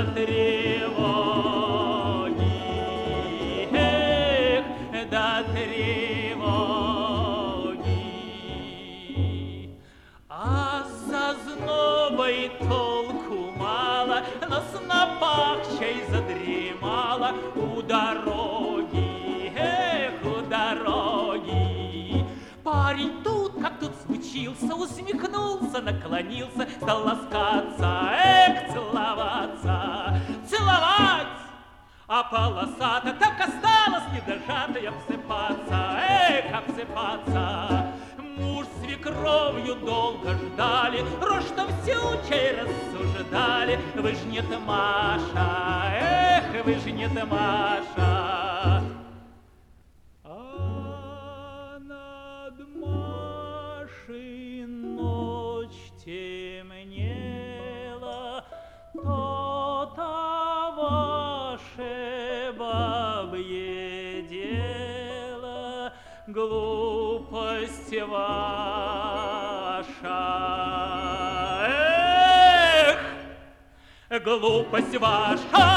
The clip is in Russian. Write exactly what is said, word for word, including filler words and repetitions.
тревоги, эх, до тревоги. А со знобой толку мало, на снопах чай задремала у дороги, эх, у дороги. Парень тут, как тут случился, усмехнулся, наклонился, стал ласкаться, эх, целоваться, целовать. А полосата так осталась недожатой обсыпаться, эх, обсыпаться. Муж с свекровью долго ждали, рожь-то всю чай рассуждали. Вы ж не Маша, эх, вы ж не Маша. А над Машей ночь темнела, то-то ваше бабье дело, глупость ваша. Эх, глупость ваша.